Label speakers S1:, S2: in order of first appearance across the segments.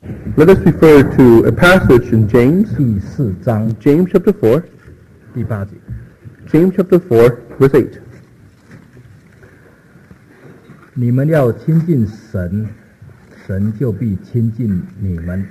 S1: Let us refer to a passage in James,
S2: 第4章
S1: James chapter 4,
S2: 第8节。
S1: James chapter 4, verse 8.
S2: 你们要亲近神，神就必亲近你们。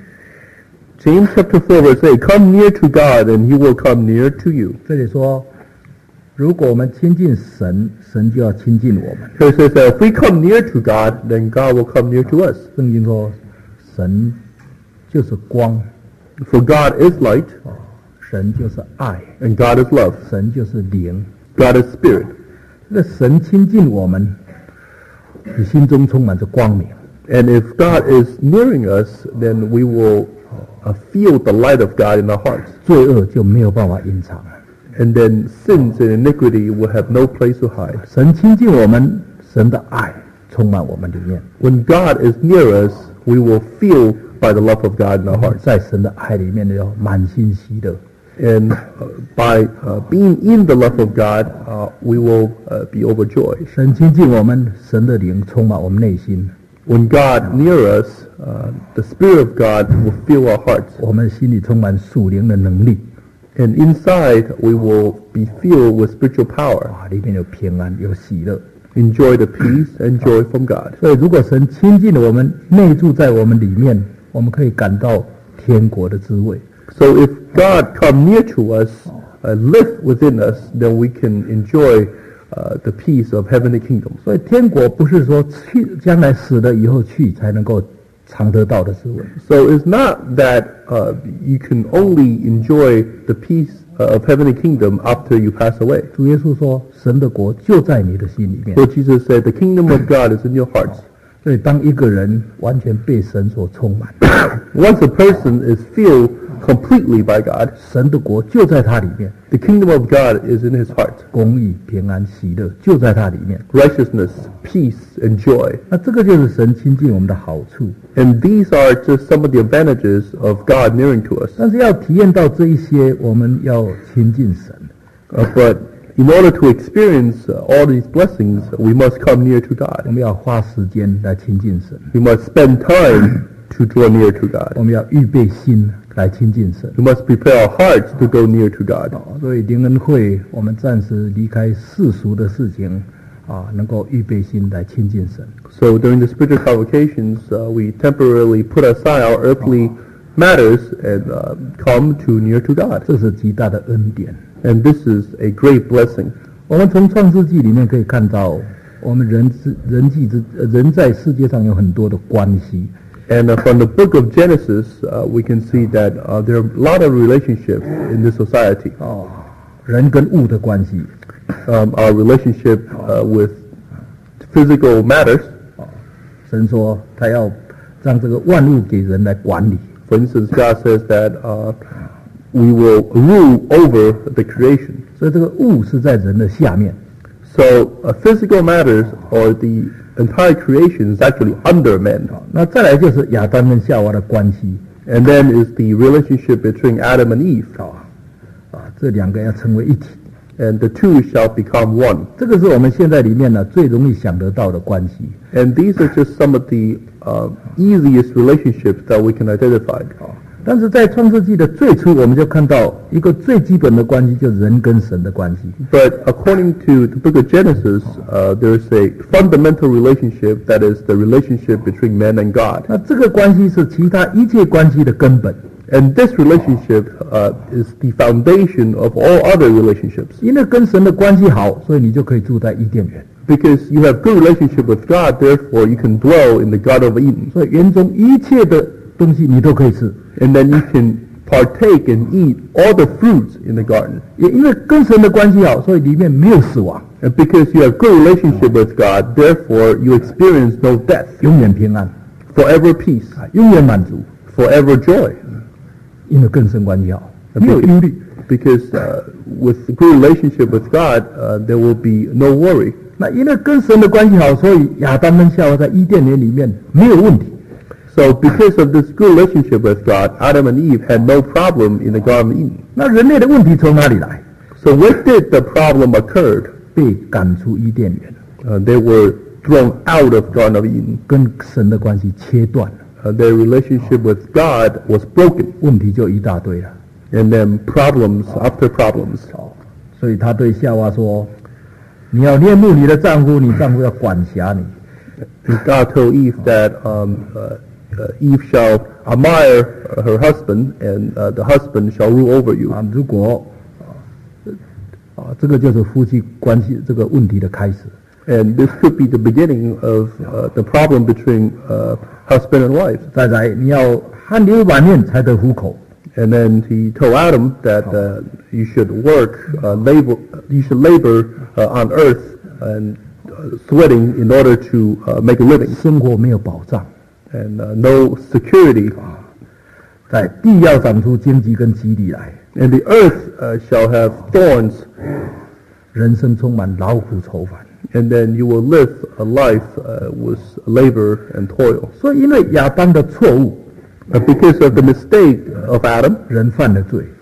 S1: James chapter 4, verse 8. Come near to God, and he will come near to you.
S2: 这里说，如果我们亲近神，神就要亲近我们。
S1: Here it says that if we come near to God, then God will come near to us.
S2: 圣经说，神就是光，
S1: For God is light,
S2: 神就是爱，
S1: and God is love.
S2: 神就是灵。
S1: God is spirit.
S2: 这个神亲近我们，你心中充满着光明。
S1: And if God is nearing us, then we will feel the light of God in our hearts.
S2: 罪恶就没有办法隐藏。
S1: And then sins and iniquity will have no place to hide.
S2: 神亲近我们，神的爱充满我们里面。
S1: When God is near us, we will feel by the love of God in our hearts.
S2: 在神的爱里面呢，要满心喜乐。
S1: And by being in the love of God, we will be overjoyed.
S2: 神亲近我们，神的灵充满我们内心，
S1: When God near us, the Spirit of God will fill our hearts.
S2: 我们心里充满属灵的能力，
S1: And inside, we will be filled with spiritual power.
S2: 里面有平安，有喜乐。
S1: Enjoy the peace and joy from God.
S2: 所以，如果神亲近了我们，内住在我们里面，我们可以感到天国的滋味。
S1: So if God come near to us, live within us, then we can enjoy the peace of heavenly kingdom.
S2: 所以，天国不是说去将来死了以后去才能够尝得到的滋味。
S1: So it's not that you can only enjoy the peace of heavenly kingdom after you pass away.
S2: 主耶稣说，神的国就在你的心里面。
S1: So Jesus said, the kingdom of God is in your hearts.
S2: 所以，当一个人完全被神所充满，
S1: Once a person is filled completely by God,
S2: 神的国就在他里面，
S1: the kingdom of God is in his heart.
S2: 公义、平安、喜乐就在他里面。
S1: Righteousness, peace, and joy.
S2: 那这个就是神亲近我们的好处。
S1: And these are just some of the advantages of God nearing to us.
S2: 但是要体验到这一些，我们要亲近神。
S1: But in order to experience all these blessings, we must come near to God.
S2: 我们要花时间来亲近神，
S1: We must spend time to draw near to God.
S2: 我们要预备心来亲近神。
S1: We must prepare our hearts to go near to God.
S2: 所以灵恩会，我们暂时离开世俗的事情，能够预备心来亲近神。
S1: So during the spiritual convocations, we temporarily put aside our earthly matters and come to near to God.
S2: 这是极大的恩典。
S1: And this is a great blessing.
S2: 我们从创世纪里面可以看到，我们人在世界上有很多的关系。
S1: And from the book of Genesis, we can see that there are a lot of relationships in this society.
S2: 人跟物的关系，
S1: Our relationship with physical matters.
S2: 神说他要让这个万物给人来管理。
S1: For instance, God says that we will rule over the creation.
S2: 所以这个物是在人的下面。
S1: So physical matters or the entire creation is actually under man.
S2: 那再来就是亚当跟夏娃的关系，
S1: And then is the relationship between Adam and Eve.
S2: 这两个要成为一体。
S1: And the two shall become one.
S2: 这个是我们现在里面呢最容易想得到的关系。
S1: And these are just some of the easiest relationships that we can identify.
S2: 但是在创世纪的最初，我们就看到一个最基本的关系，就是人跟神的关系。
S1: But according to the book of Genesis, there's a fundamental relationship that is the relationship between man and God.
S2: 那这个关系是其他一切关系的根本。
S1: And this relationship is the foundation of all other relationships.
S2: 因为跟神的关系好，所以你就可以住在伊甸园。
S1: Because you have good relationship with God, therefore you can dwell in the Garden of Eden.
S2: 所以园中一切的东西你都可以吃。
S1: And then you can partake and eat all the fruits in the garden.
S2: 也因为跟神的关系好，所以里面没有死亡，
S1: And because you have good relationship with God, therefore you experience no death.
S2: 永远平安，
S1: Forever peace.
S2: 永远满足。
S1: Forever joy.
S2: 因为跟神关系好，没有忧虑。
S1: Because with good relationship with God, there will be no worry.
S2: 那因为跟神的关系好，所以亚当跟夏娃在伊甸园里面没有问题。
S1: So because of this good relationship with God, Adam and Eve had no problem in the Garden of Eden.
S2: 那人类的问题从哪里来？
S1: So where did the problem occur?
S2: 被赶出伊甸园，
S1: They were thrown out of Garden of Eden.
S2: 跟神的关系切断了。
S1: their relationship with God was broken,
S2: 问题就一大堆了。
S1: and then problems after problems.
S2: 所以他对夏娃说：“你要恋慕你的丈夫，你丈夫要管辖你。”
S1: And God told Eve that Eve shall admire her husband, and the husband shall rule over you.
S2: 啊，如果这个就是夫妻关系这个问题的开始。
S1: And this could be the beginning of the problem between husband and wife.
S2: 再来，你要汗流满面才得糊口。
S1: And then he told Adam that you should work, you should labor on earth and sweating in order to make a living.
S2: 生活没有保障，
S1: And no security.
S2: 在地要长出荆棘跟棘藜来，
S1: And the earth shall have thorns,
S2: 人生充满劳苦愁烦。
S1: and then you will live a life with labor and toil.
S2: 所以，因为亚当的错误，
S1: Because of the mistake of Adam,
S2: 人犯了罪，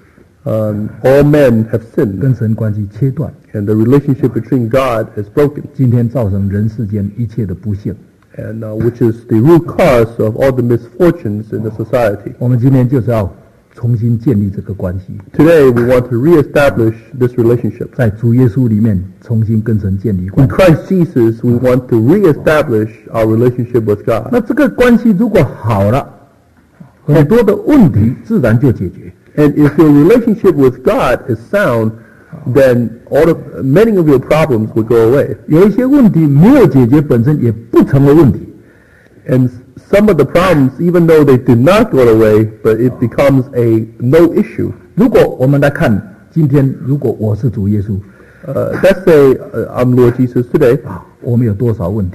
S1: all men have sinned,
S2: 跟神关系切断，
S1: and the relationship between God is broken,
S2: 今天造成人世间一切的不幸。
S1: and which is the root cause of all the misfortunes in the society.
S2: 我们今天就是要重新建立这个关系，
S1: Today, we want to reestablish this relationship.
S2: 在主耶稣里面重新跟神建立
S1: In
S2: 关系。
S1: Christ Jesus, we want to reestablish our relationship with God.
S2: 那这个关系如果好了，很多的问题自然就解决。
S1: And if your relationship with God is sound, then many of your problems will go away.
S2: 有一些问题没有解决，本身也不成为问题。
S1: And some of the problems, even though they did not go away, but it becomes a no issue.
S2: 如果我们来看今天，如果我是主耶稣，
S1: Let's say I'm Lord Jesus today.
S2: 我们有多少问题？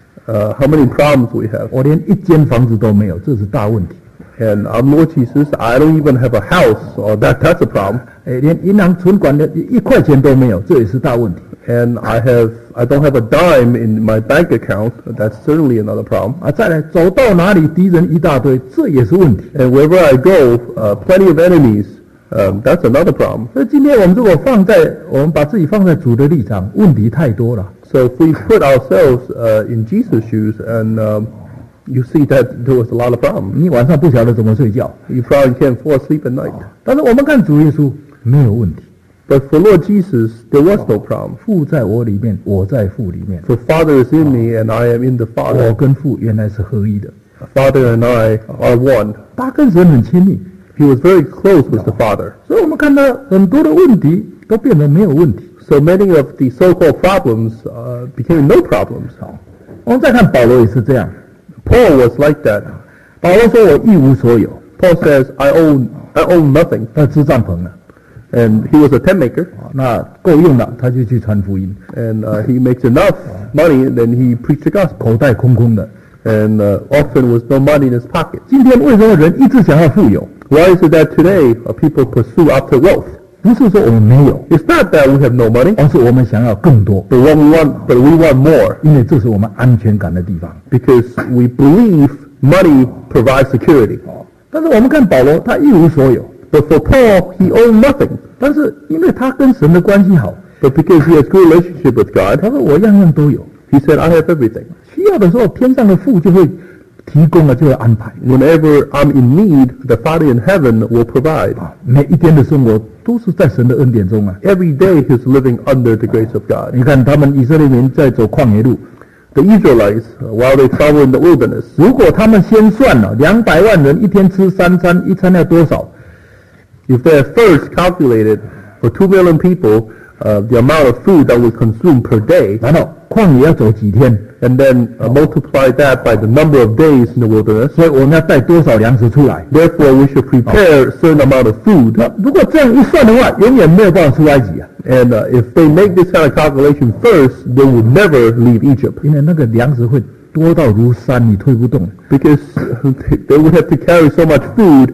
S1: How many problems we have?
S2: 我连一间房子都没有，这是大问题。
S1: And I'm Lord Jesus. I don't even have a house, or that's a problem.
S2: 连银行存款的1块钱都没有，这也是大问题。
S1: And I don't have a dime in my bank account. That's certainly another problem.
S2: 再来走到哪里敌人一大堆，这也是问题。
S1: And wherever I go, plenty of enemies. That's another problem.
S2: 所以今天我们如果我们把自己放在主的立场，问题太多了。
S1: So if we put ourselves in Jesus' shoes, and you see that there was a lot of problems.
S2: 你晚上不晓得怎么睡觉，
S1: You probably can't fall asleep at night.
S2: 但是我们看主耶稣没有问题。
S1: But for Lord Jesus, there was no problem.
S2: 父在我里面，我在父里面，
S1: For Father is in me, and I am in the
S2: 我
S1: Father.
S2: 跟父原来是合一的。
S1: Father and I are one.
S2: 他跟神很亲密，
S1: He was very close with the Father.
S2: 所以我们看到很多的问题都变得没有问题。
S1: So many of the so-called problems became no problems.
S2: 我们再看保罗也是这样，
S1: Paul was like that.
S2: 保罗说我一无所有，
S1: Paul says, I own nothing.
S2: 他支帐篷了，
S1: And he was a tent maker.
S2: 那够用了，他就去传福音，
S1: And he makes enough money, and then he preached the gospel.
S2: 口袋空空的。
S1: And often with no money in his pocket.
S2: 今天为什么人一直想要富有？
S1: Why is it that today people pursue after wealth?
S2: 不是说我们没有，
S1: It's not that we have no money,
S2: 而是我们想要更多，
S1: but we want more,
S2: 因为这是我们安全感的地方。
S1: because we believe money provides security.
S2: 但是我们看保罗，他一无所有，
S1: But for Paul, he owned nothing.
S2: 但是因为他跟神的关系好，
S1: But because he has good relationship with God,
S2: 他说我样样都有，
S1: he said, I have everything.
S2: 需要的时候天上的父就会提供了，就会安排。
S1: Whenever I'm in need, the Father in heaven will provide.
S2: 每一天的生活都是在神的恩典中啊。
S1: Every day he's living under the grace of God.
S2: 你看他们以色列人在走旷野路，
S1: The Israelites, while they travel in the wilderness,
S2: 如果他们先算了200万人一天吃3餐，一餐要多少？
S1: if they had first calculated for 2 million people the amount of food that we consume per day,
S2: 然后旷野要走几天？
S1: and then multiply that by the number of days in the wilderness,
S2: 所以我们要带多少粮食出来？
S1: therefore we should prepare a certain amount of food.
S2: 那如果这样一算的话，永远没有办法出埃及啊，
S1: And if they make this kind of calculation first, they will never leave Egypt,
S2: 因为那个粮食会多到如山，你推不动。
S1: because they would have to carry so much food,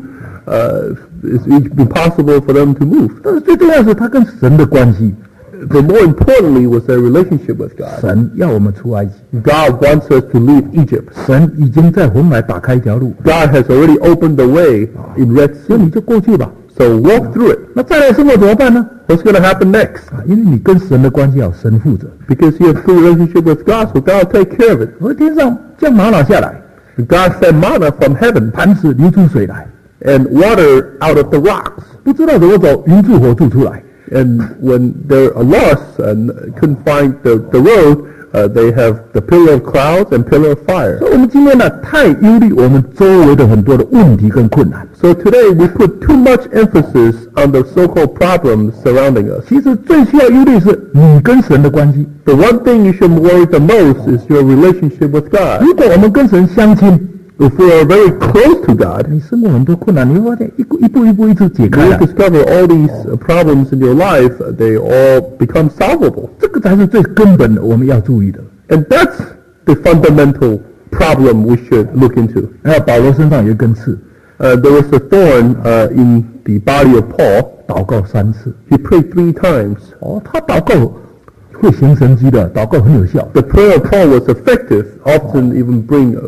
S1: it's impossible for them to move.
S2: 但是最重要的是他跟神的关系，
S1: But more importantly was their relationship with God.
S2: 神要我们出埃及，
S1: God wants us to leave Egypt.
S2: 神已经在红海打开一条路，
S1: God has already opened the way in Red
S2: 所以
S1: Sea.
S2: 你就过去吧。
S1: So walk through it.
S2: 那再来生活怎么办呢？
S1: What's going to happen next?
S2: 因为你跟神的关系要神负责。
S1: Because you have good relationship with God, so God will take care of it.
S2: 我天上降玛瑙下来，
S1: God sent manna from heaven
S2: 磐石流出水来，
S1: and water out of the rocks.
S2: 不知道怎么走，云柱火柱出来。
S1: And when they're lost and couldn't find the road, they have the pillar of clouds and pillar of fire.
S2: 所以我们今天呢，太忧虑我们周围的很多的问题跟困难。
S1: So today we put too much emphasis on the so-called problems surrounding us.
S2: 其实最需要忧虑是你跟神的关系。
S1: The one thing you should worry the most is your relationship with God.
S2: 如果我们跟神相亲，
S1: If we are very close to God,
S2: 你生活很多困难，你会发现一步一直解
S1: you
S2: 开
S1: will
S2: 了。
S1: discover all these problems in your life, they all become solvable.
S2: 这个才是最根本的，我们要注意的。
S1: And that's the fundamental problem we should look into.
S2: 还有保罗身上有一根刺，
S1: There was a thorn in the body of Paul.
S2: 祷告3次。
S1: He prayed 3 times.
S2: 哦，他祷告会行神迹的，祷告很有效。
S1: The prayer of Paul was effective, often even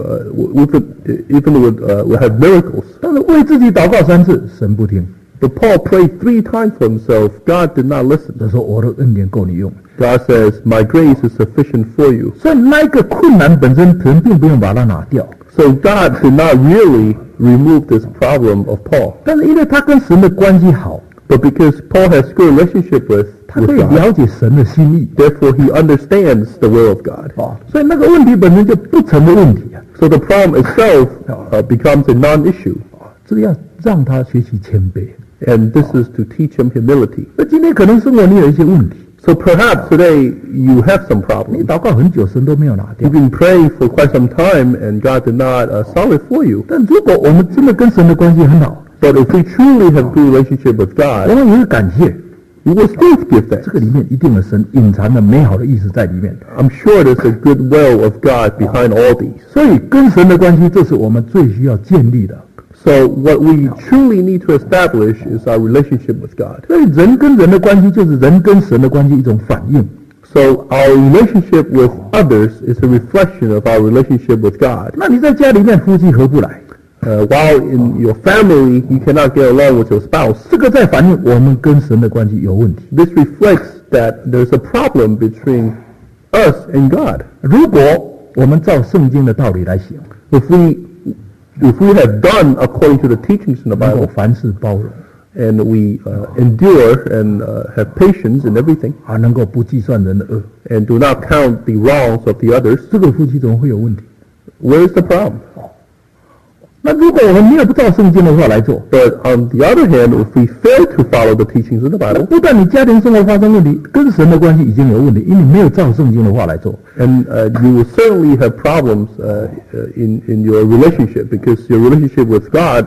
S1: would have miracles.
S2: 但是为自己祷告3次，神不听。
S1: But Paul prayed 3 times for himself. God did not listen.
S2: 他说我的恩典够你用。
S1: God says, my grace is sufficient for you.
S2: 所以那一个困难本身，神并不用把它拿掉。
S1: So God did not really remove this problem of Paul.
S2: 但是因为他跟神的关系好，
S1: But because Paul has good relationship with
S2: 他可以
S1: God,
S2: 了解神的心意。
S1: therefore he understands the will of God.
S2: 哦，所以那个问题本身就不成为问题啊。
S1: So the problem itself becomes a non-issue.
S2: 这个要让他学习谦卑。
S1: And this is to teach him humility.
S2: 那今天可能生活你有一些问题，
S1: So perhaps today you have some
S2: 你
S1: problems.
S2: 祷告很久，神都没有拿掉
S1: You've。been praying for quite some time and God did not solve it for you.
S2: 但如果我们真的跟神的关系很好，
S1: But if we truly have good relationship with
S2: 我
S1: God,
S2: 们也会感谢，
S1: we will still give
S2: 这
S1: thanks.
S2: 个里面一定有神隐藏的美好的意思在里面。
S1: I'm sure there's a good will of God behind all these.
S2: 所以跟神的关系，这是我们最需要建立的。
S1: So what we truly need to establish is our relationship with God.
S2: 所以人跟人的关系，就是人跟神的关系一种反应。
S1: So our relationship with others is a reflection of our relationship with God.
S2: 那你在家里面夫妻合不来，
S1: While in your family you cannot get along with your spouse,
S2: 这个在反映我们跟神的关系有问题。
S1: this reflects that there's a problem between us and God.
S2: 如果我们照圣经的道理来行，
S1: If we have done according to the teachings in the
S2: 能够
S1: Bible
S2: 凡事包容，
S1: and we endure and have patience in everything
S2: 还能够不计算人的恶，
S1: and do not count the wrongs of the others,
S2: 这个夫妻怎么会有问题？
S1: where is the problem?
S2: 那如果我们没有不照圣经的话来做，
S1: But on the other hand, if we fail to follow the teachings in the
S2: 那
S1: Bible,
S2: 不但你家庭生活发生问题，跟神的关系已经有问题，因为你没有照圣经的话来做。
S1: and you will certainly have problems in your relationship because your relationship with God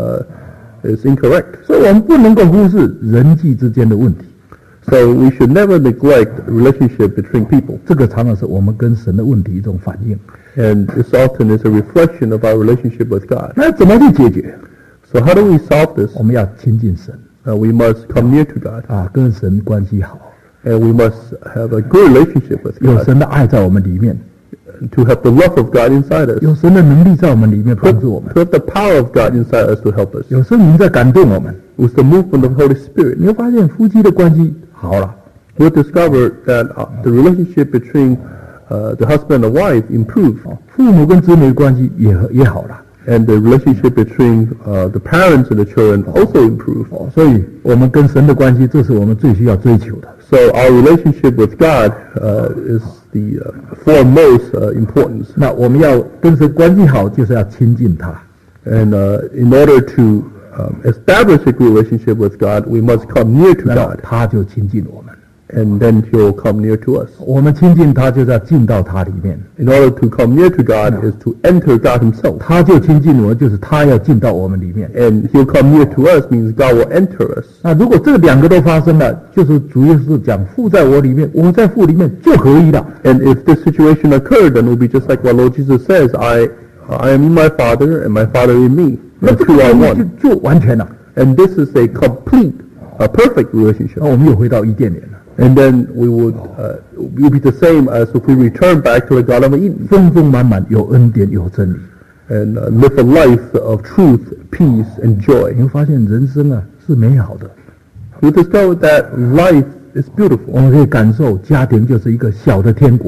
S1: is incorrect.
S2: 所以我们不能够忽视人际之间的问题，
S1: So we should never neglect relationship between people.
S2: 这个常常是我们跟神的问题一种反应。
S1: And this often is a reflection of our relationship with God.
S2: 那怎么去解决？
S1: So how do we solve this?
S2: 我们要亲近神
S1: We must come near to God.
S2: 啊，跟神关系好，
S1: And we must have a good relationship with
S2: 有
S1: God.
S2: 神的爱在我们里面，
S1: To have the love of God inside us.
S2: 有神的能力在我们里面
S1: To
S2: 帮助我们，
S1: have the power of God inside us to help us.
S2: 有圣灵在感动我们。
S1: With the movement of the Holy Spirit.
S2: 你会发现夫妻的关系好了，
S1: We'll discover that the relationship between the husband and wife improved.
S2: 父母跟子女的关系也好了。
S1: And the relationship between the parents and the children also improved.
S2: 所以我们跟神的关系，这是我们最需要追求的。
S1: So our relationship with God is the foremost importance.
S2: 那我们要跟神关系好，就是要亲近他。
S1: And in order to establish a good relationship with God, we must come near to
S2: 然后
S1: God.
S2: 他就亲近我们。
S1: And then He'll come near to us.
S2: 我们亲近他，就是要进到他里面。
S1: In order to come near to God is to enter God Himself.
S2: 他就亲近我们，就是他要进到我们里面。
S1: And He'll come near to us means God will enter us.
S2: 那如果这两个都发生了，就是主耶稣讲父在我里面，我在父里面就合一了。
S1: And if this situation occurred, then it will be just like what Lord Jesus says, I am in my Father and my Father in me.
S2: 那
S1: The
S2: 这个
S1: two are
S2: 关
S1: one.
S2: 系就完全了。
S1: And this is a complete, perfect
S2: 那
S1: relationship.
S2: 我们又回到伊甸园了，
S1: And then we would will be the same as if we return back to the Garden of Eden
S2: 丰丰满满，有恩典，有真理。
S1: and live a life of truth, peace, and joy.
S2: 你会发现人生啊是美好的，
S1: We discovered that life is
S2: 我
S1: beautiful.
S2: 们可以感受家庭就是一个小的天国。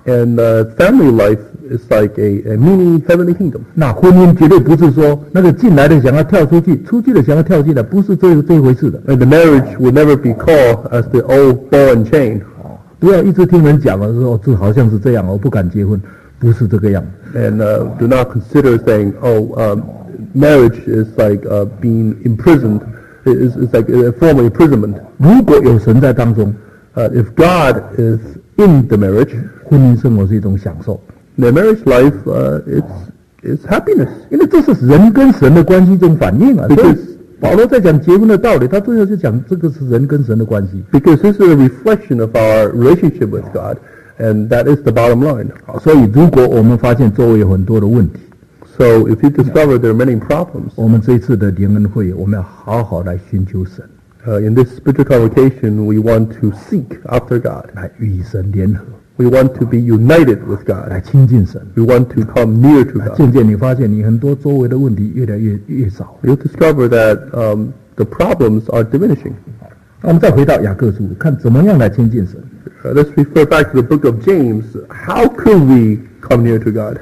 S1: And family life is like a mini heavenly kingdom.
S2: 那婚姻绝对不是说那个进来的想要跳出去，出去的想要跳进来，不是这一回事的。
S1: And the marriage will never be called as the old ball and chain.
S2: 不要一直听人讲了说这好像是这样，我不敢结婚，不是这个样。
S1: And do not consider saying, marriage is like being imprisoned. It's like a form of imprisonment.
S2: 如果有神在当中，
S1: If God is in the marriage,
S2: 婚姻生活是一种享受。
S1: the marriage life, it's happiness.
S2: 因为这是人跟神的关系中反应啊。所以保罗在讲结婚的道理，他最后就讲这个是人跟神的关系。
S1: Because this is a reflection of our relationship with God, and that is the bottom line.
S2: 所以如果我们发现周围有很多的问题，
S1: So if you discover there are many problems,
S2: 我们这一次的联恩会，我们要好好来寻求神，
S1: in this spiritual convocation, we want to seek after God.
S2: 来与神联合，
S1: We want to be united with
S2: 来
S1: God.
S2: 亲近神。
S1: We want to come near to God.
S2: 渐渐你发现你很多周围的问题越来越少。
S1: You'll discover that the problems are diminishing.
S2: 那我们再回到雅各书，看怎么样来亲近神。
S1: Let's refer back to the book of James. How could we come near to God?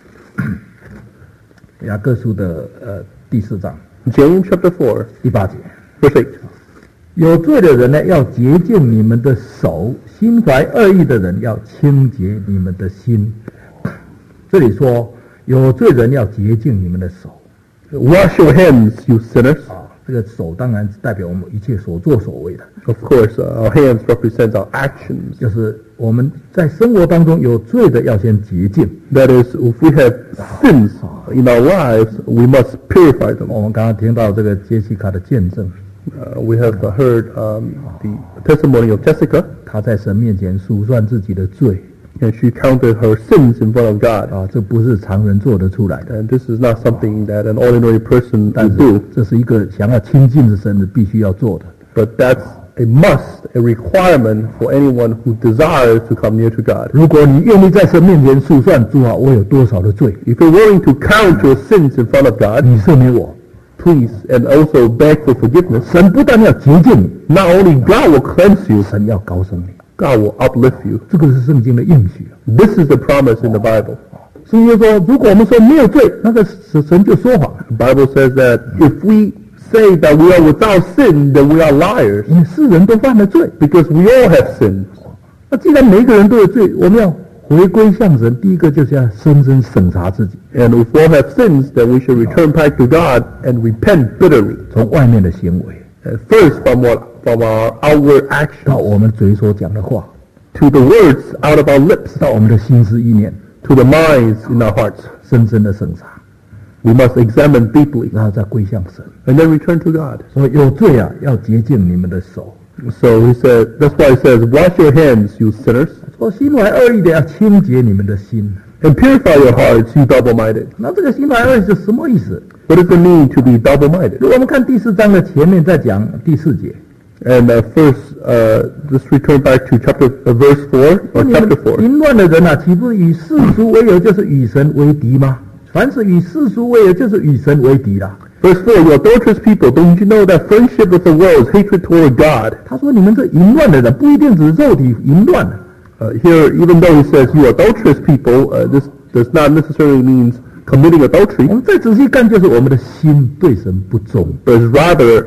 S2: 雅各书的第4章
S1: James chapter 4,
S2: 第8节，
S1: verse 8.
S2: 有罪的人呢，要洁净你们的手；心怀恶意的人要清洁你们的心。这里说，有罪人要洁净你们的手。
S1: Wash your hands, you sinners.
S2: 这个手当然代表我们一切所作所为的，
S1: Of course, our hands represent our actions.
S2: 就是我们在生活当中有罪的要先洁净。
S1: That is, if we have sins in our lives, we must purify them.
S2: 我们刚刚听到这个杰西卡的见证，
S1: We have heard the testimony of Jessica,
S2: 她在神面前数算自己的罪
S1: and she counted her sins in front of God.
S2: 这不是常人做得出来的，
S1: And this is not something that an ordinary person
S2: 但
S1: would
S2: 是
S1: do,
S2: 这是一个想要亲近的神的必须要做的。
S1: but that's a must, a requirement for anyone who desires to come near to God.
S2: 如果你愿意在神面前数算，主啊，我有多少的罪，
S1: If you're willing to count your sins in front of God,
S2: 你赦免我。
S1: please, and also beg for forgiveness,
S2: 神不但要洁净你，
S1: not only God will cleanse you,
S2: 神要高升你，
S1: God will uplift you.
S2: 这个是圣经的应许。
S1: This is the promise in the Bible.
S2: 所以就说，如果我们说没有罪，那个神就说谎了，
S1: The Bible says that if we say that we are without sin, then we are liars,
S2: 因为世人都犯了罪。
S1: because we all have sinned.
S2: 那既然每一个人都有罪，我们要回归向神，第一个就是要深深审查自己，
S1: And if we all have sins, then we should return back to God and repent bitterly.
S2: 从外面的行为
S1: And first from our outward
S2: 到
S1: actions,
S2: 我们嘴所讲的话，
S1: to the words out of our lips,
S2: 到我们的心思意念，
S1: to the minds in our hearts.
S2: 深深的审查，
S1: We must examine deeply
S2: 然后再归向神。
S1: and then return to God.
S2: 所以有罪啊，要洁净你们的手；
S1: So he said, that's why he says, wash your hands, you sinners,
S2: 说心怀恶意的要清洁你们的心。
S1: and purify your hearts, you double-minded.
S2: 那这个心怀恶意是什么意思？
S1: What does it mean to be double-minded?
S2: 如果我们看第4章的前面在讲第4节，
S1: And first, let's return back to verse 4, or
S2: 你们
S1: chapter 4.
S2: 淫乱的人啊，岂不是与世俗为友，就是与神为敌吗？凡是与世俗为友，就是与神为敌啦。
S1: Verse 4, you adulterous people, don't you know that friendship with the world is hatred toward God?
S2: 他说你们这淫乱的人，不一定只是肉体淫乱啊，
S1: Here, even though he says you adulterous people, this does not necessarily mean committing
S2: 我
S1: adultery,
S2: 们再仔细看，就是我们的心对神不忠。
S1: but is rather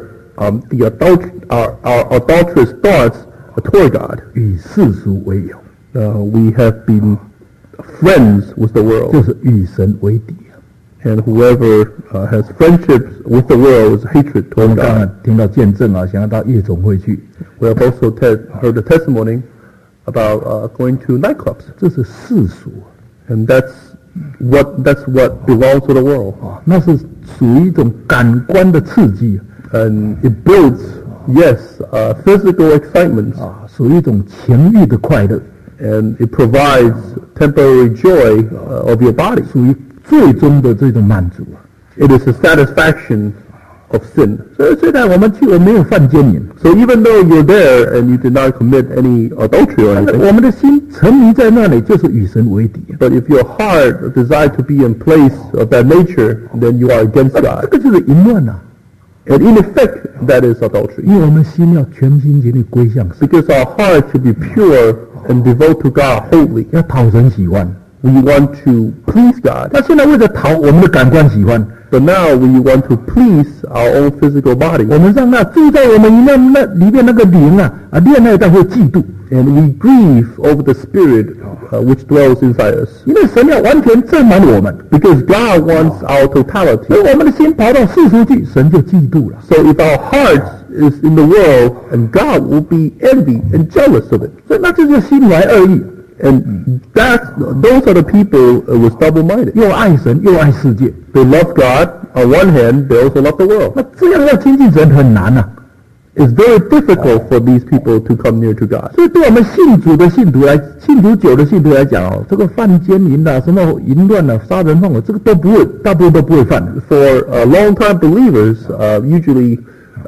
S1: our adulterous thoughts toward God.
S2: 与世俗为友，
S1: We have been friends with the
S2: 就
S1: world,
S2: 是与神为敌。
S1: and whoever has friendships with the world is hatred
S2: 我
S1: toward
S2: 们刚
S1: God.
S2: 刚听到见证啊，想要到夜总会去，
S1: We have also heard the testimony about going to nightclubs,
S2: 这是世俗
S1: and that's what belongs to the world,
S2: 啊，那是属于一种感官的刺激
S1: and it builds, yes, physical excitements,
S2: 啊，属于一种情欲的快乐，
S1: and it provides temporary joy of your body.
S2: 属于最终的这种满足啊。
S1: It is the satisfaction of sin.
S2: 所以虽然我们去，我没有犯奸淫，
S1: So even though you're there and you did not commit any adultery or
S2: 但是
S1: anything,
S2: 我们的心沉迷在那里，就是与神为敌。
S1: but if your heart desires to be in place of that nature, then you are against
S2: 这
S1: God.
S2: 个就是淫乱呐、
S1: And in effect, that is adultery.
S2: 因为我们心要全心全力归向神，
S1: Because our heart should be pure and devote to God wholly.
S2: 要讨神喜欢。
S1: We want to please God.
S2: 那现在为了讨我们的感官喜欢，
S1: But now we want to please our own physical body.
S2: 我们让那住在我们那里面那个灵恋爱到会嫉妒，
S1: And we grieve over the spirit which dwells inside us.
S2: 因为神要完全占满我们，
S1: Because God wants our
S2: 所以
S1: totality.
S2: 我们的心跑到世俗去，神就嫉妒了。
S1: So if our heart is in the world, and God will be envy and jealous of it.
S2: 所以那这就心怀恶意，
S1: And those are the people with double-minded.
S2: 又爱神又爱世界。
S1: They love God on one hand, they also love the world.
S2: 那这样要亲近神很难啊。
S1: It's very difficult for these people to come near to God.
S2: 所以对我们信主久的信徒来讲这个犯奸淫什么淫乱杀人放火，这个都不会，大部分都不会犯的。
S1: For long-time believers, usually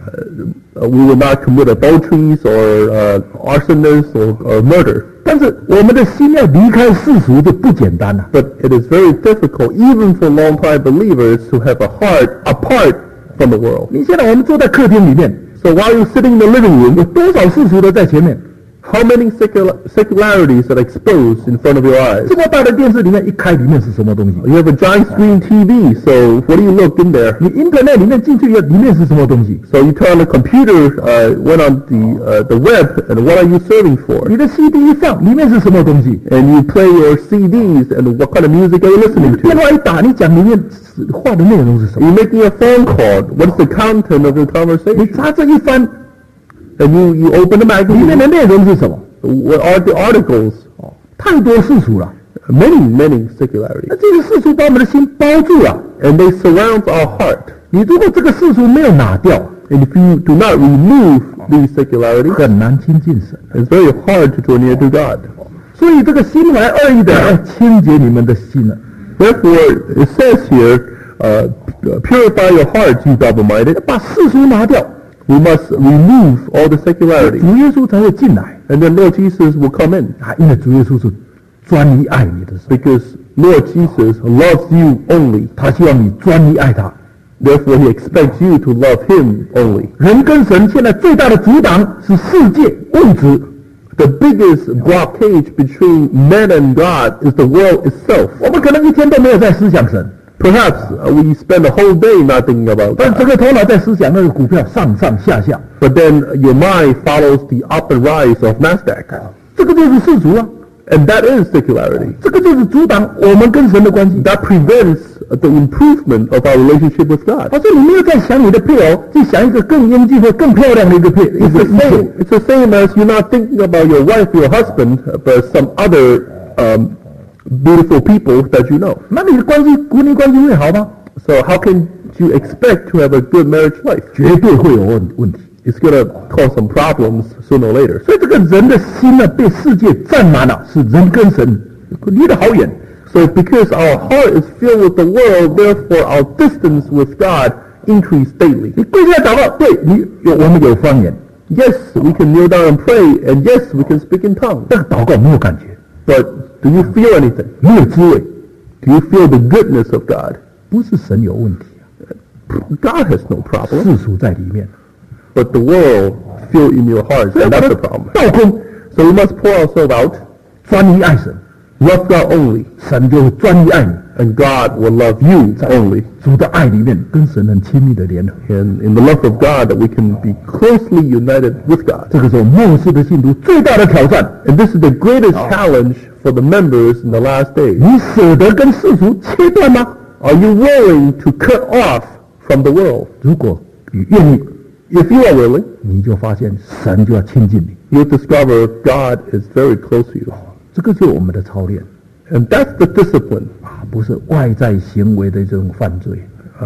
S1: we will not commit adulteries or arsoners or murder.
S2: 但是我们的心要离开世俗就不简单了。
S1: But it is very difficult, even for long-time believers, to have a heart apart from the world.
S2: 你现在我们坐在客厅里面，
S1: So while you're sitting in the living
S2: 有
S1: room,
S2: 多少世俗的在前面？
S1: how many secularities are exposed in front of your eyes?
S2: 这么大的电视里面一开，里面是什么东西？
S1: You have a giant screen TV, so what do you look in there?
S2: 你 Internet 里面进去里面是什么东西？
S1: So you turn on the computer, went on the web, and what are you serving for?
S2: 你的 CD 一放，里面是什么东西？
S1: And you play your CDs, and what kind of music are you listening
S2: 电
S1: to?
S2: 话一打，你讲里面话的内容是什么？
S1: You're making a phone call. What is the content of your
S2: 你
S1: conversation?
S2: 查这一翻，
S1: And you open the
S2: 里面
S1: magazine.
S2: 的内容是什么？
S1: What are the articles?
S2: 太多世俗了。
S1: Many secularities.
S2: 那这个世俗把我们的心包住了。
S1: And they surround our heart.
S2: 你如果这个世俗没有拿掉，
S1: And if you do not remove these secularities,
S2: 很难亲近神。
S1: it's very hard to draw near to God.
S2: 所以这个心怀恶意的要清洁你们的心了。
S1: Therefore, it says here, purify your hearts, you double-minded.
S2: 把世俗拿掉，
S1: We must remove all the secularities.
S2: 主耶稣才会进来
S1: And then Lord Jesus will come in.
S2: 因为主耶稣是专一爱你的神，
S1: Because Lord Jesus loves you only.
S2: 他希望你专一爱他。
S1: Therefore, He expects you to love Him only.
S2: 人跟神现在最大的阻挡是世界物质。
S1: The biggest blockage between man and God is the world itself.
S2: 我们可能一天都没有在思想神，
S1: Perhaps we spend a whole day not thinking about
S2: 但这
S1: God.
S2: 个头脑在思想那个股票上上下下，
S1: But then your mind follows the up and rise of NASDAQ.
S2: 这个就是世俗啊，
S1: And that is secularity.
S2: 这个就是阻挡我们跟神的关系。
S1: That prevents the improvement of our relationship with God.
S2: 而且你没有在想你的配偶，去想一个更英俊或更漂亮的一个一
S1: It's
S2: 个
S1: the same. It's the same as you're not thinking about your wife, your husband, but some other beautiful people that you know.
S2: 那你的关系婚姻关系会好吗？
S1: So how can you expect to have a good marriage life?
S2: 绝对会有问题。
S1: It's going to cause some problems sooner or later.
S2: 所以这个人的心呢，被世界占满了，使人跟神离得好远。
S1: So because our heart is filled with the world, therefore our distance with God increase daily.
S2: 你跪下来祷告，对我们有方言，
S1: Yes, we can kneel down and pray, and yes, we can speak in tongues.
S2: 但祷告没有感觉，
S1: But do you feel anything?
S2: 没有滋味，
S1: Do you feel the goodness of God?
S2: 不是神有问题
S1: God has no problem,
S2: 世俗在里面。
S1: but the world filled in your hearts,
S2: 所以
S1: and
S2: 我
S1: that's
S2: 们
S1: the problem.
S2: 倒空，
S1: So we must pour ourselves out,
S2: 专一爱神，
S1: love God only,
S2: 神就会专一爱你。
S1: and God will love you only.
S2: 主的爱里面跟神很亲密的联合。
S1: And in the love of God, that we can be closely united with God.
S2: 这个时候，末世的信徒最大的挑战，
S1: And this is the greatest challenge for the members in the last days.
S2: 你舍得跟世俗切断吗？
S1: Are you willing to cut off from the world?
S2: 如果你愿意，
S1: If you are willing,
S2: 你就发现神就要亲近你。
S1: you'll discover God is very close to you.
S2: 这个就是我们的操练
S1: And that's the discipline.
S2: 不是外在行为的这种犯罪。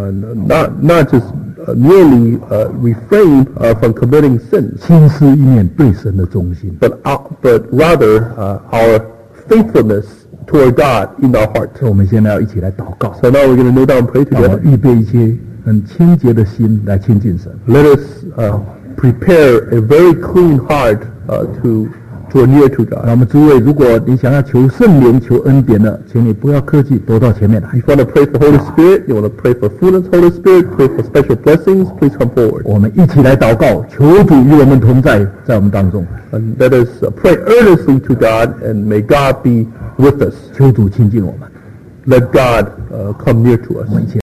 S1: Not just merely refrain from committing sins,
S2: 心思意念对神的忠心。
S1: but rather our faithfulness toward God in our heart.
S2: 所以我们现在要一起来祷告，
S1: So now we're going to kneel down and pray
S2: 让我
S1: together.
S2: 预备一些很清洁的心来亲近神。
S1: Let us prepare a very clean heart to draw near to
S2: 那
S1: God.
S2: 我们诸位，如果你想要求圣灵、求恩典的，请你不要客气，多到前面来。
S1: If you want to pray for Holy Spirit, you want to pray for fullness Holy Spirit, pray for special blessings, please come forward.
S2: 我们一起来祷告，求主与我们同在，在我们当中，
S1: And let us pray earnestly to God, and may God be with us.
S2: 求主亲近我们。
S1: Let God come near to us.
S2: 我们一起